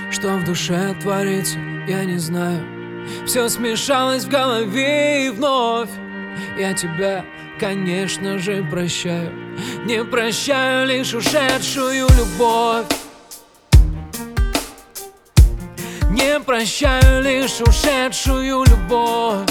Что в душе творится, я не знаю. Все смешалось в голове и вновь я тебя, конечно же, прощаю. Не прощаю лишь ушедшую любовь. Не прощаю лишь ушедшую любовь.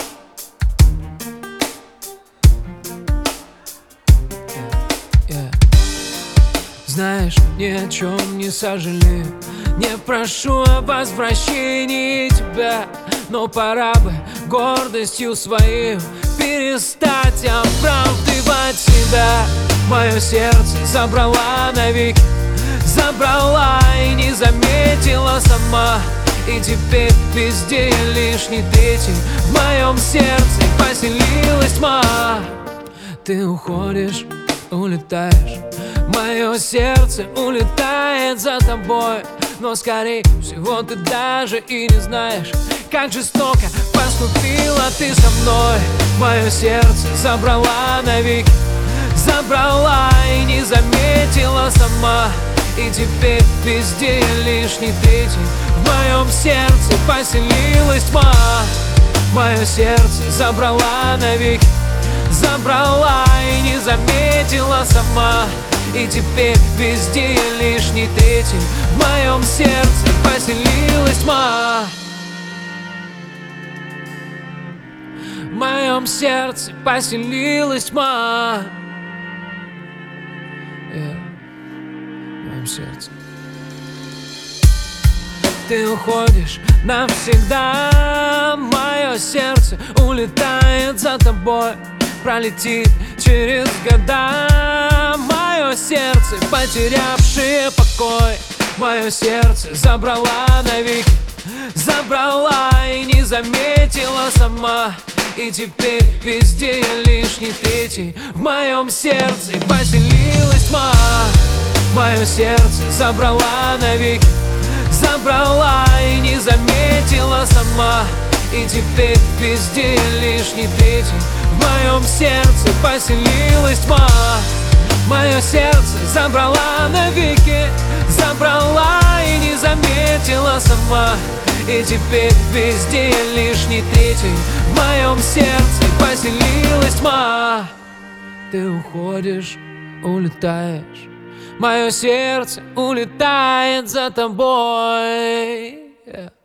Знаешь, ни о чем не сожалею, не прошу о возвращении тебя, но пора бы гордостью своей перестать оправдывать себя. Мое сердце забрала навеки, забрала и не заметила сама. И теперь везде я лишний третий. В моем сердце поселилась тьма. Ты уходишь, улетаешь, мое сердце улетает за тобой. Но скорее всего ты даже и не знаешь, как жестоко поступила ты со мной. Мое сердце забрала навеки, забрала и не заметила сама. И теперь везде я лишний третий. В моем сердце поселилась тьма. Мое сердце забрала навеки, забрала и не заметила сама. И теперь везде я лишний третий. В моем сердце поселилась тьма. В моем сердце поселилась тьма. В моем сердце. Ты уходишь навсегда, мое сердце улетает за тобой. Пролетит через года мое сердце, потерявшее покой. Мое сердце забрала навеки, забрала и не заметила сама. И теперь везде я лишний третий. В моем сердце поселилась тьма. Мое сердце забрала навеки, забрала и не заметила сама. И теперь везде я лишний третий. В моем сердце поселилась тьма. Мое сердце забрала навеки, забрала и не заметила сама. И теперь везде я лишний третий. В моем сердце поселилась тьма. Ты уходишь, улетаешь, мое сердце улетает за тобой.